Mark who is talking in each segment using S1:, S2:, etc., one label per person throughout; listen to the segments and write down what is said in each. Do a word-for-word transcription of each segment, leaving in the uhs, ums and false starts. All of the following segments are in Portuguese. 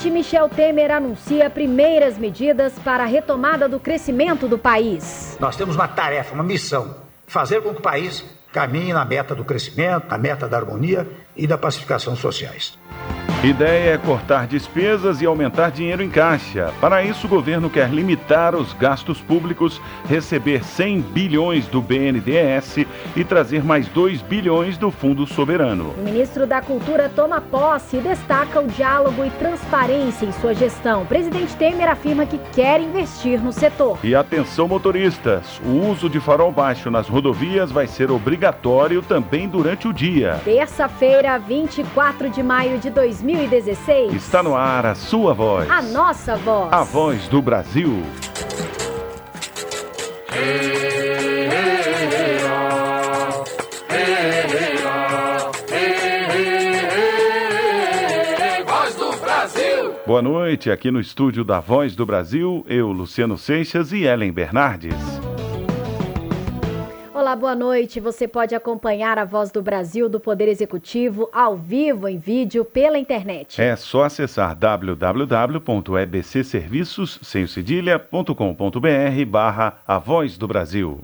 S1: presidente Michel Temer anuncia primeiras medidas para a retomada do crescimento do país.
S2: Nós temos uma tarefa, uma missão, fazer com que o país caminhe na meta do crescimento, na meta da harmonia e da pacificação sociais.
S3: Ideia é cortar despesas e aumentar dinheiro em caixa. Para isso, o governo quer limitar os gastos públicos, receber cem bilhões do B N D E S e trazer mais dois bilhões do Fundo Soberano.
S1: O ministro da Cultura toma posse e destaca o diálogo e transparência em sua gestão. O presidente Temer afirma que quer investir no setor.
S3: E atenção, motoristas, o uso de farol baixo nas rodovias vai ser obrigatório também durante o dia.
S1: Terça-feira, vinte e quatro de maio de dois mil e dezesseis.
S3: Está no ar a sua voz.
S1: A nossa voz.
S3: A voz do Brasil.
S4: Voz do Brasil.
S3: Boa noite, aqui no estúdio da Voz do Brasil, eu, Luciano Seixas e Ellen Bernardes.
S1: Olá, boa noite. Você pode acompanhar a Voz do Brasil do Poder Executivo ao vivo em vídeo pela internet.
S3: É só acessar w w w ponto e b c serviços sem cedilha ponto com ponto b r barra a Voz do Brasil.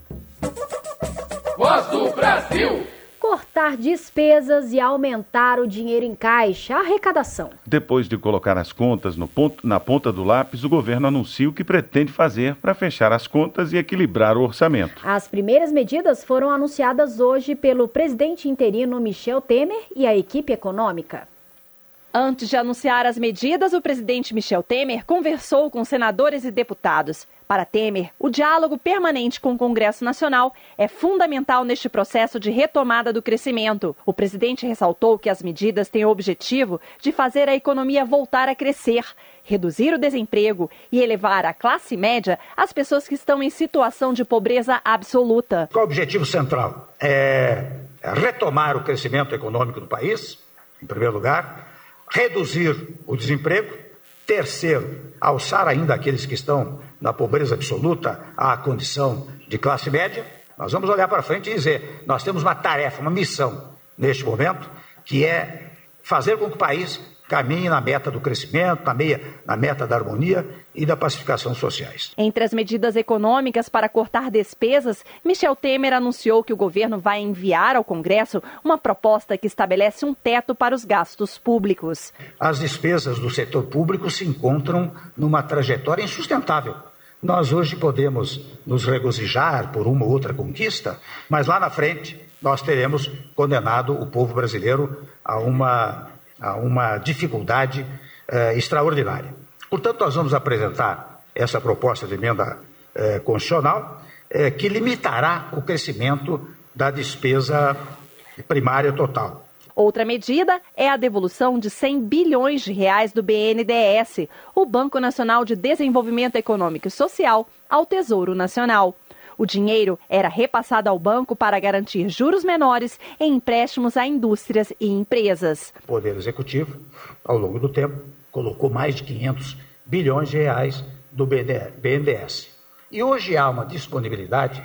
S4: Voz do Brasil.
S1: Cortar despesas e aumentar o dinheiro em caixa, a arrecadação.
S3: Depois de colocar as contas no ponto, na ponta do lápis, o governo anuncia o que pretende fazer para fechar as contas e equilibrar o orçamento.
S1: As primeiras medidas foram anunciadas hoje pelo presidente interino Michel Temer e a equipe econômica.
S5: Antes de anunciar as medidas, o presidente Michel Temer conversou com senadores e deputados. Para Temer, o diálogo permanente com o Congresso Nacional é fundamental neste processo de retomada do crescimento. O presidente ressaltou que as medidas têm o objetivo de fazer a economia voltar a crescer, reduzir o desemprego e elevar a classe média as pessoas que estão em situação de pobreza absoluta.
S2: Qual o objetivo central? É retomar o crescimento econômico do país, em primeiro lugar, reduzir o desemprego. Terceiro, alçar ainda aqueles que estão na pobreza absoluta à condição de classe média. Nós vamos olhar para frente e dizer, nós temos uma tarefa, uma missão neste momento, que é fazer com que o país caminhe na meta do crescimento, na, meia, na meta da harmonia e da pacificação sociais.
S5: Entre as medidas econômicas para cortar despesas, Michel Temer anunciou que o governo vai enviar ao Congresso uma proposta que estabelece um teto para os gastos públicos.
S2: As despesas do setor público se encontram numa trajetória insustentável. Nós hoje podemos nos regozijar por uma ou outra conquista, mas lá na frente nós teremos condenado o povo brasileiro a uma... a uma dificuldade eh, extraordinária. Portanto, nós vamos apresentar essa proposta de emenda eh, constitucional eh, que limitará o crescimento da despesa primária total.
S5: Outra medida é a devolução de cem bilhões de reais do B N D E S, o Banco Nacional de Desenvolvimento Econômico e Social, ao Tesouro Nacional. O dinheiro era repassado ao banco para garantir juros menores em empréstimos a indústrias e empresas.
S2: O Poder Executivo, ao longo do tempo, colocou mais de quinhentos bilhões de reais do B N D E S. E hoje há uma disponibilidade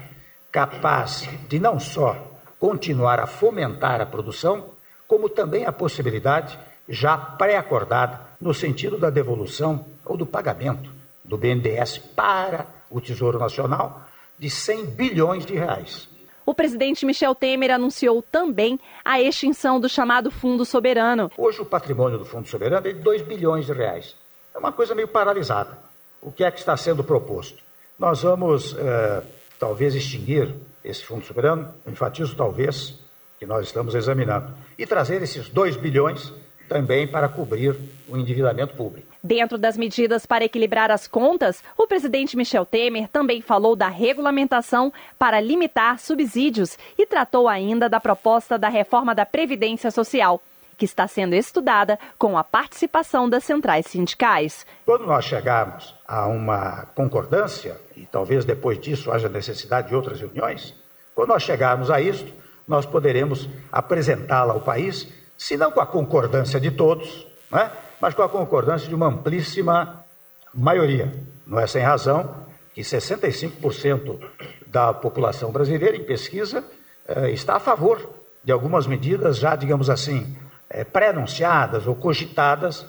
S2: capaz de não só continuar a fomentar a produção, como também a possibilidade já pré-acordada no sentido da devolução ou do pagamento do B N D E S para o Tesouro Nacional, de cem bilhões de reais.
S5: O presidente Michel Temer anunciou também a extinção do chamado Fundo Soberano.
S2: Hoje o patrimônio do Fundo Soberano é de dois bilhões de reais. É uma coisa meio paralisada. O que é que está sendo proposto? Nós vamos, eh, talvez, extinguir esse Fundo Soberano, enfatizo talvez, que nós estamos examinando, e trazer esses dois bilhões também para cobrir o endividamento público.
S5: Dentro das medidas para equilibrar as contas, o presidente Michel Temer também falou da regulamentação para limitar subsídios e tratou ainda da proposta da reforma da Previdência Social, que está sendo estudada com a participação das centrais sindicais.
S2: Quando nós chegarmos a uma concordância, e talvez depois disso haja necessidade de outras reuniões, quando nós chegarmos a isso, nós poderemos apresentá-la ao país, se não com a concordância de todos, né? Mas com a concordância de uma amplíssima maioria. Não é sem razão que sessenta e cinco por cento da população brasileira, em pesquisa, está a favor de algumas medidas já, digamos assim, pré-anunciadas ou cogitadas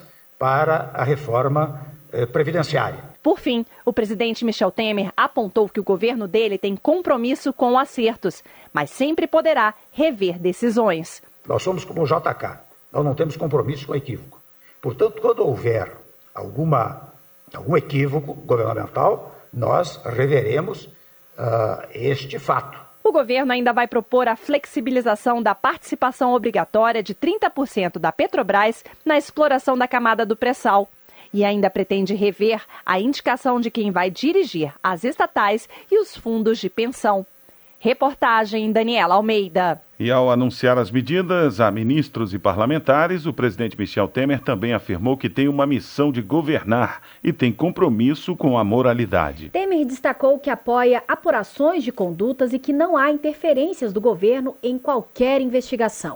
S2: para a reforma eh, previdenciária.
S5: Por fim, o presidente Michel Temer apontou que o governo dele tem compromisso com acertos, mas sempre poderá rever decisões.
S2: Nós somos como o J K, nós não temos compromisso com equívoco. Portanto, quando houver alguma, algum equívoco governamental, nós reveremos uh, este fato.
S5: O governo ainda vai propor a flexibilização da participação obrigatória de trinta por cento da Petrobras na exploração da camada do pré-sal. E ainda pretende rever a indicação de quem vai dirigir as estatais e os fundos de pensão. Reportagem Daniela Almeida.
S3: E ao anunciar as medidas a ministros e parlamentares, o presidente Michel Temer também afirmou que tem uma missão de governar e tem compromisso com a moralidade.
S1: Temer destacou que apoia apurações de condutas e que não há interferências do governo em qualquer investigação.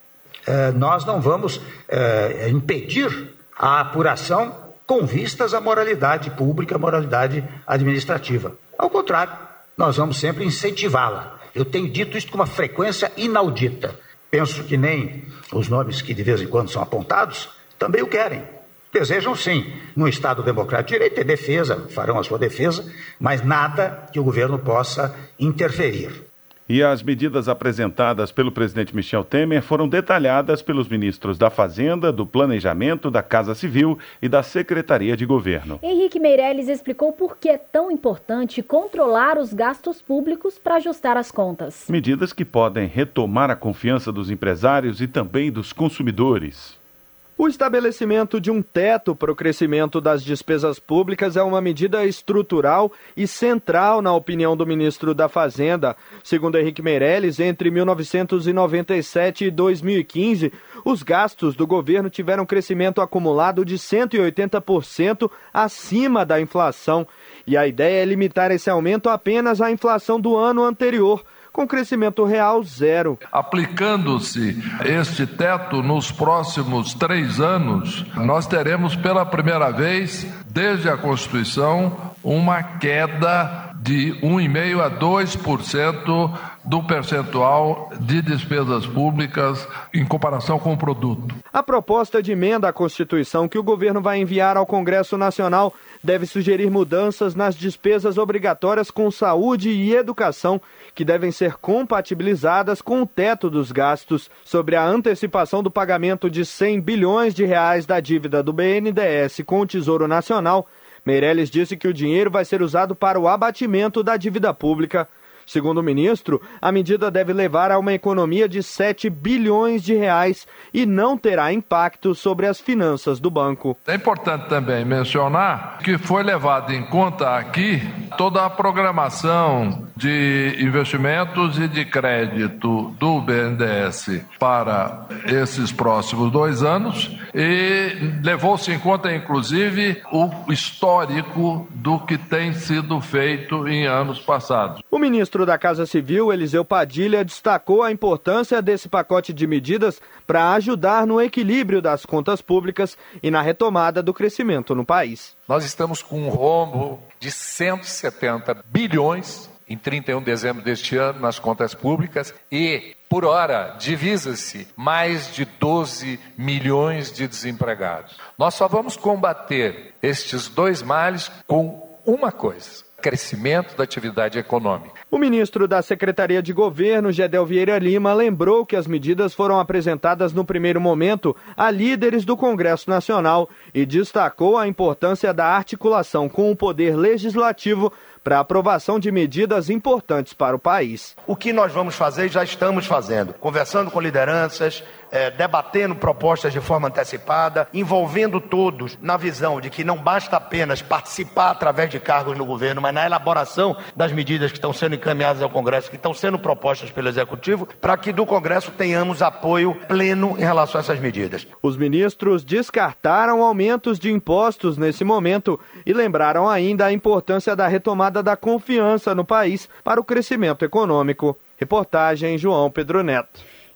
S2: É, nós não vamos é, impedir a apuração com vistas à moralidade pública, à moralidade administrativa. Ao contrário, nós vamos sempre incentivá-la. Eu tenho dito isso com uma frequência inaudita. Penso que nem os nomes que de vez em quando são apontados também o querem. Desejam sim, no Estado democrático de direito, ter defesa, farão a sua defesa, mas nada que o governo possa interferir.
S3: E as medidas apresentadas pelo presidente Michel Temer foram detalhadas pelos ministros da Fazenda, do Planejamento, da Casa Civil e da Secretaria de Governo.
S1: Henrique Meirelles explicou por que é tão importante controlar os gastos públicos para ajustar as contas.
S3: Medidas que podem retomar a confiança dos empresários e também dos consumidores.
S6: O estabelecimento de um teto para o crescimento das despesas públicas é uma medida estrutural e central na opinião do ministro da Fazenda. Segundo Henrique Meirelles, entre mil novecentos e noventa e sete e dois mil e quinze, os gastos do governo tiveram crescimento acumulado de cento e oitenta por cento acima da inflação. E a ideia é limitar esse aumento apenas à inflação do ano anterior, com crescimento real zero.
S7: Aplicando-se este teto nos próximos três anos, nós teremos pela primeira vez, desde a Constituição, uma queda de um vírgula cinco por cento a dois por cento do percentual de despesas públicas em comparação com o produto.
S6: A proposta de emenda à Constituição que o governo vai enviar ao Congresso Nacional deve sugerir mudanças nas despesas obrigatórias com saúde e educação, que devem ser compatibilizadas com o teto dos gastos. Sobre a antecipação do pagamento de cem bilhões de reais da dívida do B N D E S com o Tesouro Nacional, Meirelles disse que o dinheiro vai ser usado para o abatimento da dívida pública. Segundo o ministro, a medida deve levar a uma economia de sete bilhões de reais e não terá impacto sobre as finanças do banco.
S7: É importante também mencionar que foi levado em conta aqui toda a programação de investimentos e de crédito do B N D E S para esses próximos dois anos e levou-se em conta, inclusive, o histórico do que tem sido feito em anos passados.
S6: O ministro da Casa Civil, Eliseu Padilha, destacou a importância desse pacote de medidas para ajudar no equilíbrio das contas públicas e na retomada do crescimento no país.
S8: Nós estamos com um rombo de cento e setenta bilhões em trinta e um de dezembro deste ano nas contas públicas e, por hora, divisa-se mais de doze milhões de desempregados. Nós só vamos combater estes dois males com uma coisa: crescimento da atividade econômica.
S6: O ministro da Secretaria de Governo, Gedel Vieira Lima, lembrou que as medidas foram apresentadas no primeiro momento a líderes do Congresso Nacional e destacou a importância da articulação com o Poder Legislativo para a aprovação de medidas importantes para o país.
S9: O que nós vamos fazer, já estamos fazendo, conversando com lideranças, é, debatendo propostas de forma antecipada, envolvendo todos na visão de que não basta apenas participar através de cargos no governo, mas na elaboração das medidas que estão sendo encaminhadas ao Congresso, que estão sendo propostas pelo Executivo, para que do Congresso tenhamos apoio pleno em relação a essas medidas.
S6: Os ministros descartaram aumentos de impostos nesse momento e lembraram ainda a importância da retomada da confiança no país para o crescimento econômico. Reportagem João Pedro Neto.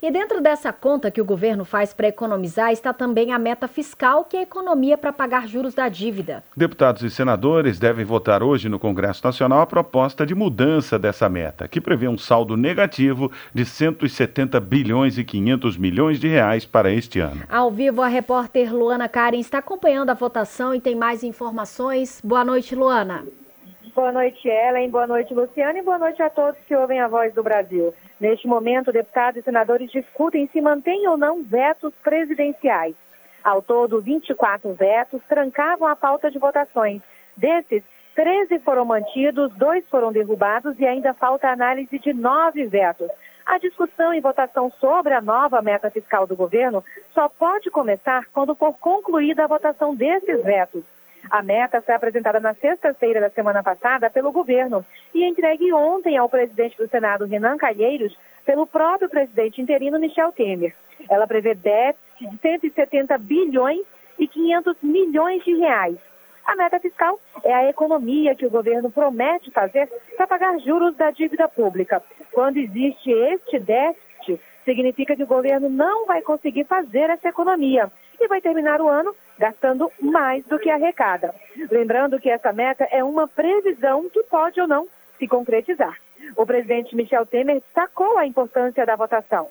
S1: E dentro dessa conta que o governo faz para economizar está também a meta fiscal, que é a economia para pagar juros da dívida.
S3: Deputados e senadores devem votar hoje no Congresso Nacional a proposta de mudança dessa meta, que prevê um saldo negativo de cento e setenta bilhões e quinhentos milhões de reais para este ano.
S1: Ao vivo, a repórter Luana Karen está acompanhando a votação e tem mais informações. Boa noite, Luana.
S10: Boa noite, Ellen. Boa noite, Luciana. E boa noite a todos que ouvem a Voz do Brasil. Neste momento, deputados e senadores discutem se mantêm ou não vetos presidenciais. Ao todo, vinte e quatro vetos trancavam a pauta de votações. Desses, treze foram mantidos, dois foram derrubados e ainda falta a análise de nove vetos. A discussão e votação sobre a nova meta fiscal do governo só pode começar quando for concluída a votação desses vetos. A meta foi apresentada na sexta-feira da semana passada pelo governo e entregue ontem ao presidente do Senado, Renan Calheiros, pelo próprio presidente interino, Michel Temer. Ela prevê déficit de cento e setenta bilhões e quinhentos milhões de reais. A meta fiscal é a economia que o governo promete fazer para pagar juros da dívida pública. Quando existe este déficit, significa que o governo não vai conseguir fazer essa economia e vai terminar o ano gastando mais do que arrecada. Lembrando que essa meta é uma previsão que pode ou não se concretizar. O presidente Michel Temer destacou a importância da votação.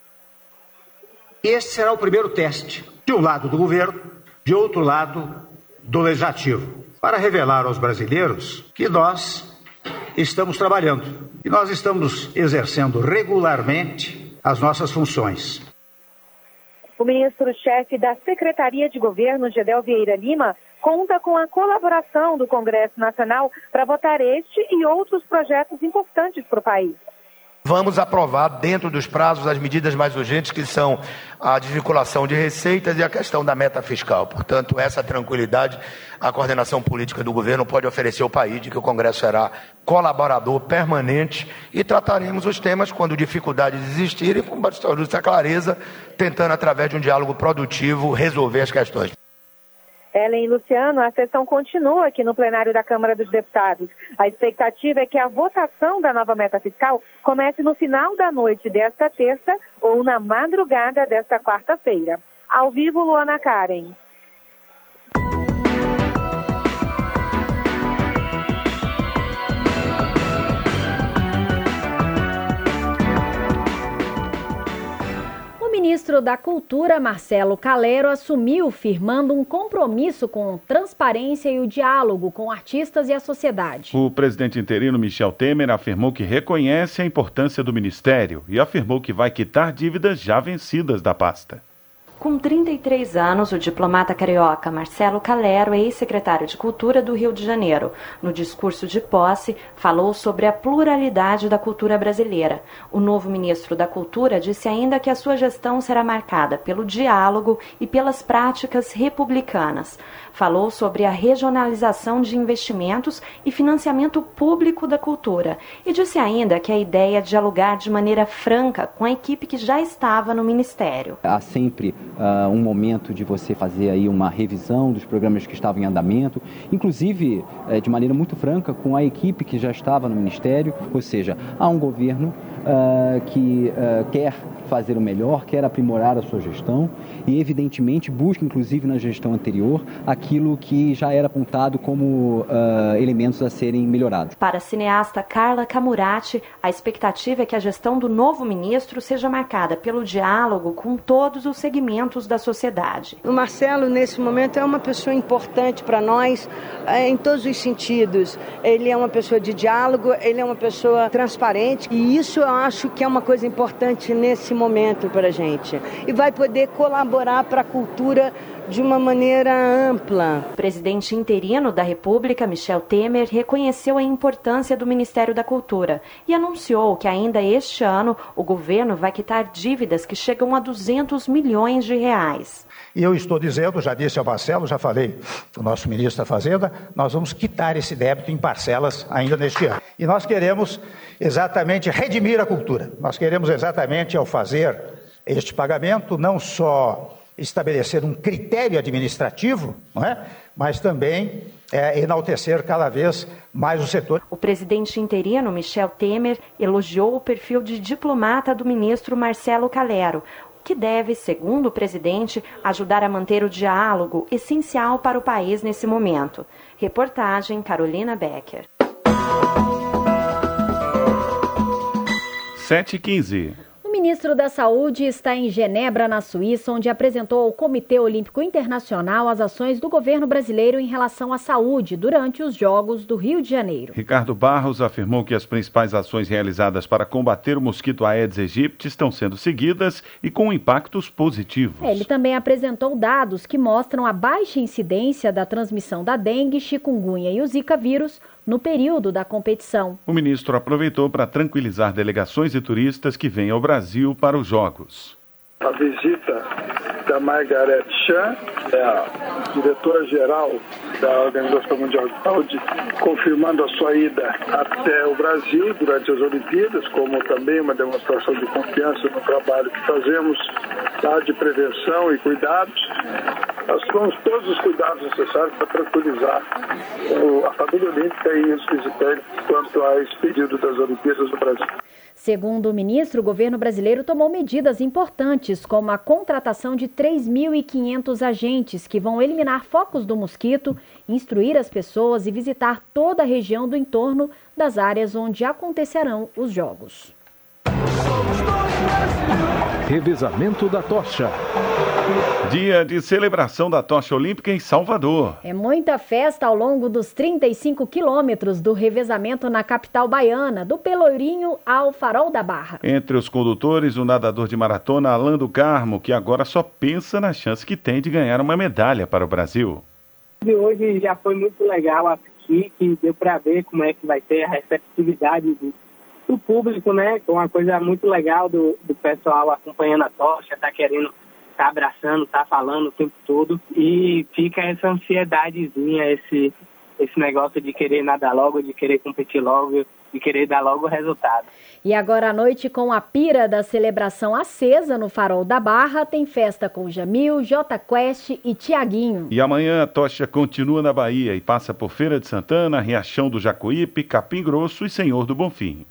S2: Este será o primeiro teste, de um lado do governo, de outro lado do legislativo, para revelar aos brasileiros que nós estamos trabalhando e nós estamos exercendo regularmente as nossas funções.
S10: O ministro-chefe da Secretaria de Governo, Gedel Vieira Lima, conta com a colaboração do Congresso Nacional para votar este e outros projetos importantes para o país.
S9: Vamos aprovar, dentro dos prazos, as medidas mais urgentes, que são a desvinculação de receitas e a questão da meta fiscal. Portanto, essa tranquilidade a coordenação política do governo pode oferecer ao país, de que o Congresso será colaborador permanente e trataremos os temas quando dificuldades existirem, com bastante clareza, tentando, através de um diálogo produtivo, resolver as questões.
S10: Ellen e Luciano, a sessão continua aqui no plenário da Câmara dos Deputados. A expectativa é que a votação da nova meta fiscal comece no final da noite desta terça ou na madrugada desta quarta-feira. Ao vivo, Luana Karen.
S1: O ministro da Cultura, Marcelo Calero, assumiu firmando um compromisso com transparência e o diálogo com artistas e a sociedade.
S3: O presidente interino Michel Temer afirmou que reconhece a importância do ministério e afirmou que vai quitar dívidas já vencidas da pasta.
S11: Com trinta e três anos, o diplomata carioca Marcelo Calero, ex-secretário de Cultura do Rio de Janeiro, no discurso de posse, falou sobre a pluralidade da cultura brasileira. O novo ministro da Cultura disse ainda que a sua gestão será marcada pelo diálogo e pelas práticas republicanas. Falou sobre a regionalização de investimentos e financiamento público da cultura e disse ainda que a ideia é dialogar de maneira franca com a equipe que já estava no ministério.
S12: Há sempre uh, um momento de você fazer aí uma revisão dos programas que estavam em andamento, inclusive uh, de maneira muito franca com a equipe que já estava no ministério, ou seja, há um governo uh, que uh, quer fazer o melhor, quer aprimorar a sua gestão e, evidentemente, busca, inclusive na gestão anterior, aquilo que já era apontado como uh, elementos a serem melhorados.
S11: Para a cineasta Carla Camurati, a expectativa é que a gestão do novo ministro seja marcada pelo diálogo com todos os segmentos da sociedade.
S13: O Marcelo, nesse momento, é uma pessoa importante para nós em todos os sentidos. Ele é uma pessoa de diálogo, ele é uma pessoa transparente e isso eu acho que é uma coisa importante nesse momento. momento para a gente e vai poder colaborar para a cultura de uma maneira ampla.
S11: O presidente interino da República, Michel Temer, reconheceu a importância do Ministério da Cultura e anunciou que ainda este ano o governo vai quitar dívidas que chegam a duzentos milhões de reais.
S2: E eu estou dizendo, já disse ao Marcelo, já falei com o nosso ministro da Fazenda, nós vamos quitar esse débito em parcelas ainda neste ano. E nós queremos exatamente redimir a cultura. Nós queremos exatamente, ao fazer este pagamento, não só estabelecer um critério administrativo, não é? Mas também é, enaltecer cada vez mais o setor.
S11: O presidente interino, Michel Temer, elogiou o perfil de diplomata do ministro Marcelo Calero, que deve, segundo o presidente, ajudar a manter o diálogo essencial para o país nesse momento. Reportagem Carolina Becker.
S3: sete e quinze.
S1: O ministro da Saúde está em Genebra, na Suíça, onde apresentou ao Comitê Olímpico Internacional as ações do governo brasileiro em relação à saúde durante os Jogos do Rio de Janeiro.
S3: Ricardo Barros afirmou que as principais ações realizadas para combater o mosquito Aedes aegypti estão sendo seguidas e com impactos positivos.
S1: Ele também apresentou dados que mostram a baixa incidência da transmissão da dengue, chikungunya e o Zika vírus no período da competição.
S3: O ministro aproveitou para tranquilizar delegações e turistas que vêm ao Brasil para os Jogos.
S14: A visita da Margaret Chan, é a diretora-geral da Organização Mundial de Saúde, confirmando a sua ida até o Brasil durante as Olimpíadas, como também uma demonstração de confiança no trabalho que fazemos, tá, de prevenção e cuidados. Nós tomamos todos os cuidados necessários para tranquilizar a família olímpica e os visitantes quanto a esse período das Olimpíadas no Brasil.
S1: Segundo o ministro, o governo brasileiro tomou medidas importantes, como a contratação de três mil e quinhentos agentes que vão eliminar focos do mosquito, instruir as pessoas e visitar toda a região do entorno das áreas onde acontecerão os Jogos.
S15: Revezamento da tocha.
S3: Dia de celebração da tocha olímpica em Salvador.
S1: É muita festa ao longo dos trinta e cinco quilômetros do revezamento na capital baiana, do Pelourinho ao Farol da Barra.
S3: Entre os condutores, o nadador de maratona Alan do Carmo, que agora só pensa na chance que tem de ganhar uma medalha para o Brasil.
S16: De hoje já foi muito legal aqui, que deu para ver como é que vai ser a receptividade do, do público, né? Uma coisa muito legal do, do pessoal acompanhando a tocha, tá querendo, tá abraçando, tá falando o tempo todo. E fica essa ansiedadezinha, esse, esse negócio de querer nadar logo, de querer competir logo, de querer dar logo o resultado.
S1: E agora à noite, com a pira da celebração acesa no Farol da Barra, tem festa com Jamil, J Quest e Tiaguinho.
S3: E amanhã a tocha continua na Bahia e passa por Feira de Santana, Riachão do Jacuípe, Capim Grosso e Senhor do Bonfim.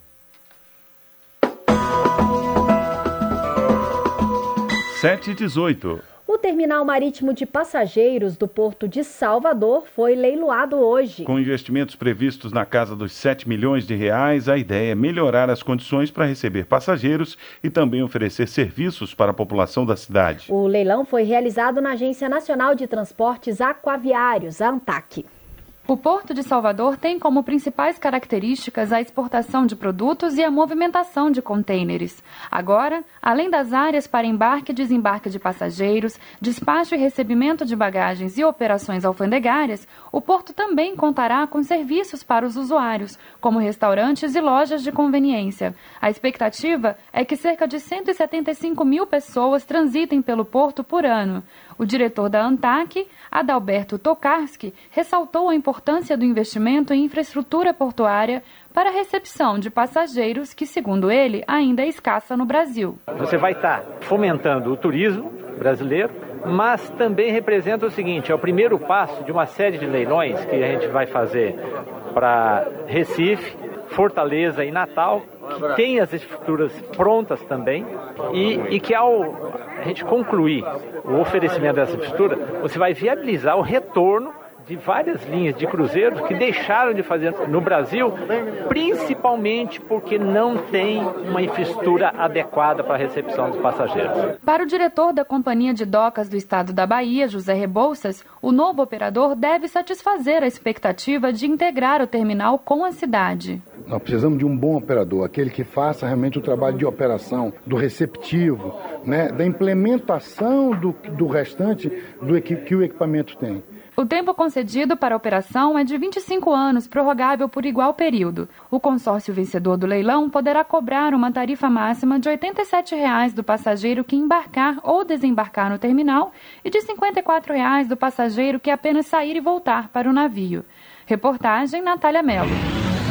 S3: sete e dezoito.
S1: O terminal marítimo de passageiros do Porto de Salvador foi leiloado hoje.
S3: Com investimentos previstos na casa dos sete milhões de reais, a ideia é melhorar as condições para receber passageiros e também oferecer serviços para a população da cidade.
S1: O leilão foi realizado na Agência Nacional de Transportes Aquaviários, a ANTAQ.
S17: O Porto de Salvador tem como principais características a exportação de produtos e a movimentação de contêineres. Agora, além das áreas para embarque e desembarque de passageiros, despacho e recebimento de bagagens e operações alfandegárias, o porto também contará com serviços para os usuários, como restaurantes e lojas de conveniência. A expectativa é que cerca de cento e setenta e cinco mil pessoas transitem pelo porto por ano. O diretor da ANTAQ, Adalberto Tokarski, ressaltou a importância do investimento em infraestrutura portuária para a recepção de passageiros que, segundo ele, ainda é escassa no Brasil.
S18: Você vai estar fomentando o turismo brasileiro, mas também representa o seguinte, é o primeiro passo de uma série de leilões que a gente vai fazer para Recife, Fortaleza e Natal, que tem as estruturas prontas também e, e que ao a gente concluir o oferecimento dessa estrutura, você vai viabilizar o retorno de várias linhas de cruzeiros que deixaram de fazer no Brasil, principalmente porque não tem uma infraestrutura adequada para a recepção dos passageiros.
S17: Para o diretor da Companhia de Docas do Estado da Bahia, José Rebouças, o novo operador deve satisfazer a expectativa de integrar o terminal com a cidade.
S19: Nós precisamos de um bom operador, aquele que faça realmente o trabalho de operação, do receptivo, né, da implementação do, do restante do equi- que o equipamento tem.
S17: O tempo concedido para a operação é de vinte e cinco anos, prorrogável por igual período. O consórcio vencedor do leilão poderá cobrar uma tarifa máxima de oitenta e sete reais do passageiro que embarcar ou desembarcar no terminal e de cinquenta e quatro reais do passageiro que apenas sair e voltar para o navio. Reportagem Natália Mello.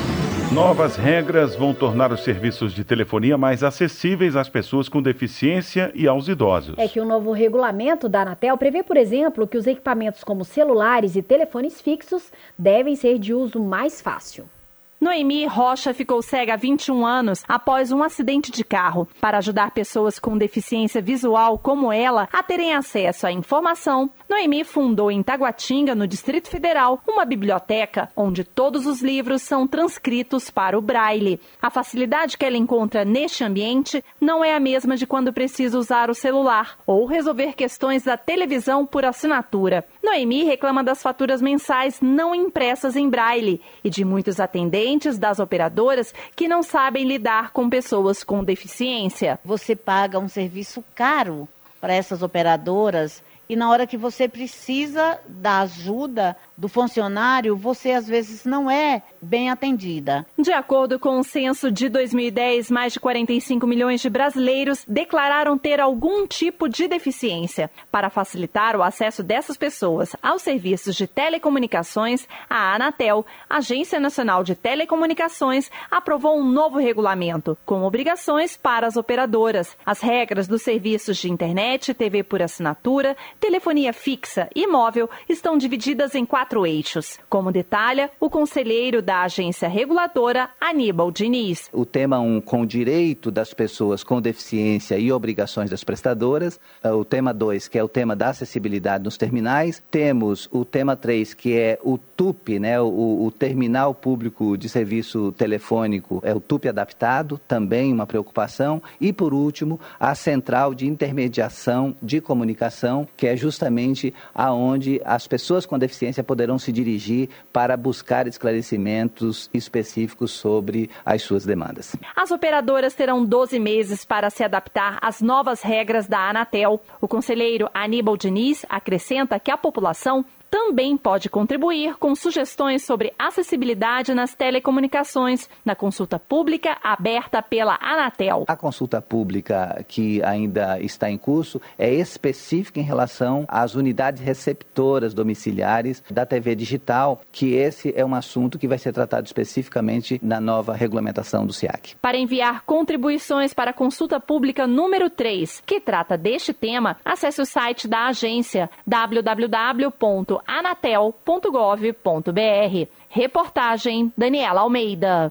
S3: Novas regras vão tornar os serviços de telefonia mais acessíveis às pessoas com deficiência e aos idosos.
S1: É que o novo regulamento da Anatel prevê, por exemplo, que os equipamentos como celulares e telefones fixos devem ser de uso mais fácil.
S5: Noemi Rocha ficou cega há vinte e um anos após um acidente de carro. Para ajudar pessoas com deficiência visual como ela a terem acesso à informação, Noemi fundou em Taguatinga, no Distrito Federal, uma biblioteca onde todos os livros são transcritos para o braille. A facilidade que ela encontra neste ambiente não é a mesma de quando precisa usar o celular ou resolver questões da televisão por assinatura. Noemi reclama das faturas mensais não impressas em braille e de muitos atendentes das operadoras que não sabem lidar com pessoas com deficiência.
S20: Você paga um serviço caro para essas operadoras e na hora que você precisa da ajuda do funcionário, você às vezes não é bem atendida.
S5: De acordo com o censo de dois mil e dez, mais de quarenta e cinco milhões de brasileiros declararam ter algum tipo de deficiência. Para facilitar o acesso dessas pessoas aos serviços de telecomunicações, a Anatel, Agência Nacional de Telecomunicações, aprovou um novo regulamento, com obrigações para as operadoras. As regras dos serviços de internet, T V por assinatura, telefonia fixa e móvel estão divididas em quatro eixos, como detalha o conselheiro da agência reguladora, Aníbal Diniz.
S21: O tema um, com o direito das pessoas com deficiência e obrigações das prestadoras. O tema dois, que é o tema da acessibilidade nos terminais. Temos o tema três, que é o T U P, né, o, o Terminal Público de Serviço Telefônico, é o T U P adaptado, também uma preocupação. E, por último, a Central de Intermediação de Comunicação, que é justamente aonde as pessoas com deficiência poderão se dirigir para buscar esclarecimentos específicos sobre as suas demandas.
S5: As operadoras terão doze meses para se adaptar às novas regras da Anatel. O conselheiro Aníbal Diniz acrescenta que a população também pode contribuir com sugestões sobre acessibilidade nas telecomunicações, na consulta pública aberta pela Anatel.
S21: A consulta pública que ainda está em curso é específica em relação às unidades receptoras domiciliares da T V digital, que esse é um assunto que vai ser tratado especificamente na nova regulamentação do SIAC.
S5: Para enviar contribuições para a consulta pública número três, que trata deste tema, acesse o site da agência w w w ponto anatel ponto gov ponto b r. Reportagem Daniela Almeida.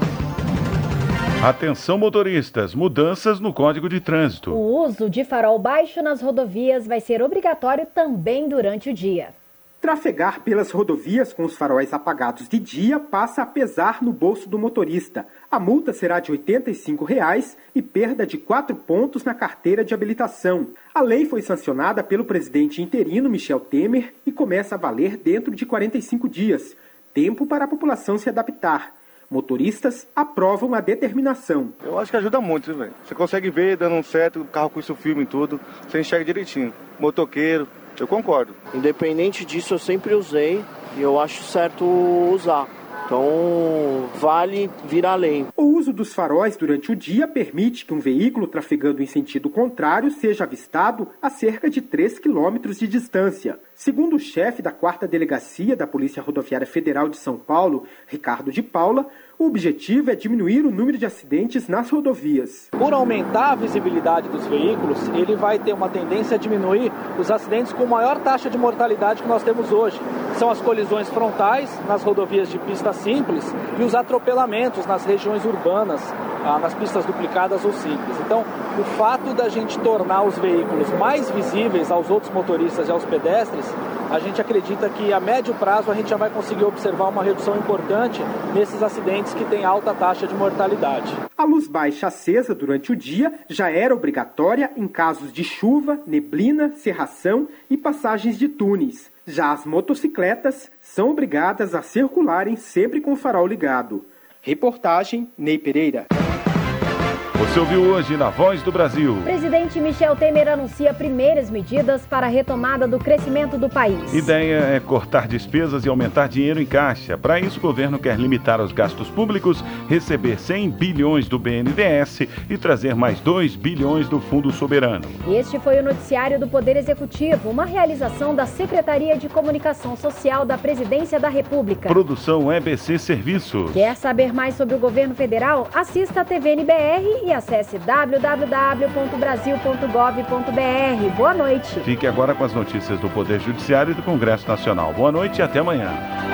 S3: Atenção motoristas, mudanças no Código de Trânsito.
S1: O uso de farol baixo nas rodovias vai ser obrigatório também durante o dia.
S22: Trafegar pelas rodovias com os faróis apagados de dia passa a pesar no bolso do motorista. A multa será de oitenta e cinco reais e perda de quatro pontos na carteira de habilitação. A lei foi sancionada pelo presidente interino Michel Temer e começa a valer dentro de quarenta e cinco dias, tempo para a população se adaptar. Motoristas aprovam a determinação.
S23: Eu acho que ajuda muito, velho. Você consegue ver dando um certo, o carro com isso filme e tudo, você enxerga direitinho. Motoqueiro, eu concordo.
S24: Independente disso, eu sempre usei e eu acho certo usar. Então, vale virar lei.
S22: O uso dos faróis durante o dia permite que um veículo trafegando em sentido contrário seja avistado a cerca de três quilômetros de distância. Segundo o chefe da quarta Delegacia da Polícia Rodoviária Federal de São Paulo, Ricardo de Paula, o objetivo é diminuir o número de acidentes nas rodovias.
S25: Por aumentar a visibilidade dos veículos, ele vai ter uma tendência a diminuir os acidentes com maior taxa de mortalidade que nós temos hoje. São as colisões frontais nas rodovias de pista simples e os atropelamentos nas regiões urbanas, nas pistas duplicadas ou simples. Então, o fato da gente tornar os veículos mais visíveis aos outros motoristas e aos pedestres, a gente acredita que a médio prazo a gente já vai conseguir observar uma redução importante nesses acidentes que têm alta taxa de mortalidade.
S22: A luz baixa acesa durante o dia já era obrigatória em casos de chuva, neblina, cerração e passagens de túneis. Já as motocicletas são obrigadas a circularem sempre com o farol ligado. Reportagem Ney Pereira.
S3: Você ouviu hoje na Voz do Brasil.
S1: Presidente Michel Temer anuncia primeiras medidas para a retomada do crescimento do país.
S3: Ideia é cortar despesas e aumentar dinheiro em caixa. Para isso, o governo quer limitar os gastos públicos, receber cem bilhões do B N D E S e trazer mais dois bilhões do Fundo Soberano.
S1: Este foi o noticiário do Poder Executivo, uma realização da Secretaria de Comunicação Social da Presidência da República.
S3: Produção E B C Serviços.
S1: Quer saber mais sobre o governo federal? Assista a T V N B R e acesse w w w ponto brasil ponto gov ponto b r. Boa noite.
S3: Fique agora com as notícias do Poder Judiciário e do Congresso Nacional. Boa noite e até amanhã.